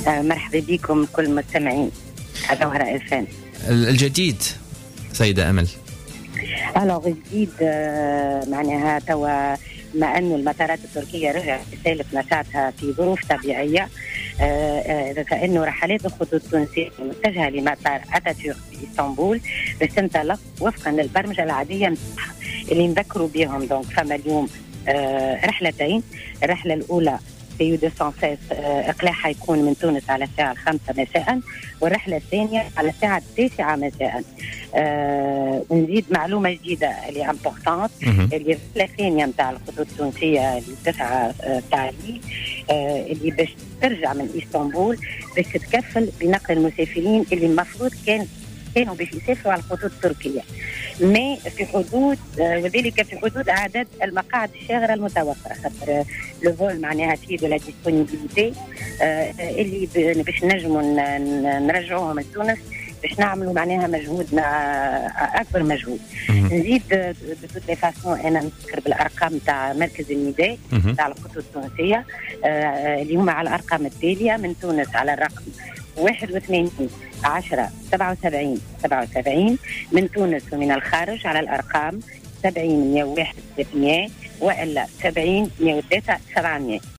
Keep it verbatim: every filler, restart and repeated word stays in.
آه مرحبا بكم كل المستمعين على وهراء الفن. الجديد سيدة أمل. الوغ الجديد آه معناها توا ما أنه المطارات التركية رجعت تسالك نشاطها في ظروف طبيعية، آه آه فإنه رحلات الخطوط التونسية متجهة لمطار أتاتورك في إسطنبول باش تنطلق وفقا للبرمجة العادية اللي نذكروا بهم. دونك فما اليوم آه رحلتين، الرحلة الأولى في يو دو سانسيس إقلاعها يكون من تونس على الساعة الخامسة مساء، والرحلة الثانية على الساعة التاسعة مساء. آه ونزيد معلومة جديدة اللي امبورطانت، اللي الرحلة الثانية متاع الخطوط التونسية اللي تسعى تعليل آه اللي باش ترجع من إسطنبول باش تتكفل بنقل المسافرين اللي المفروض كان كانوا باش يسافروا على الخطوط التركية، ما في حدود وذلك في حدود عدد المقاعد الشاغرة المتوفرة، خاطر لو فول معناها فيه دو لا ديسبونيبيليتي اللي باش نجموا نرجعوهم لتونس باش نعملوا معناها مجهودنا اكبر مجهود. نزيد بتوت لي فاسون انا نذكر بالارقام تاع مركز النداء تاع الخطوط التونسيه اللي هما على الارقام التاليه: من تونس على الرقم واحد وثمانين عشرة سبعة وسبعين سبعة وسبعين، من تونس ومن الخارج على الأرقام سبعين مية واحد ثلاثمية وإلا سبعين مية وثلاثة سبعمية.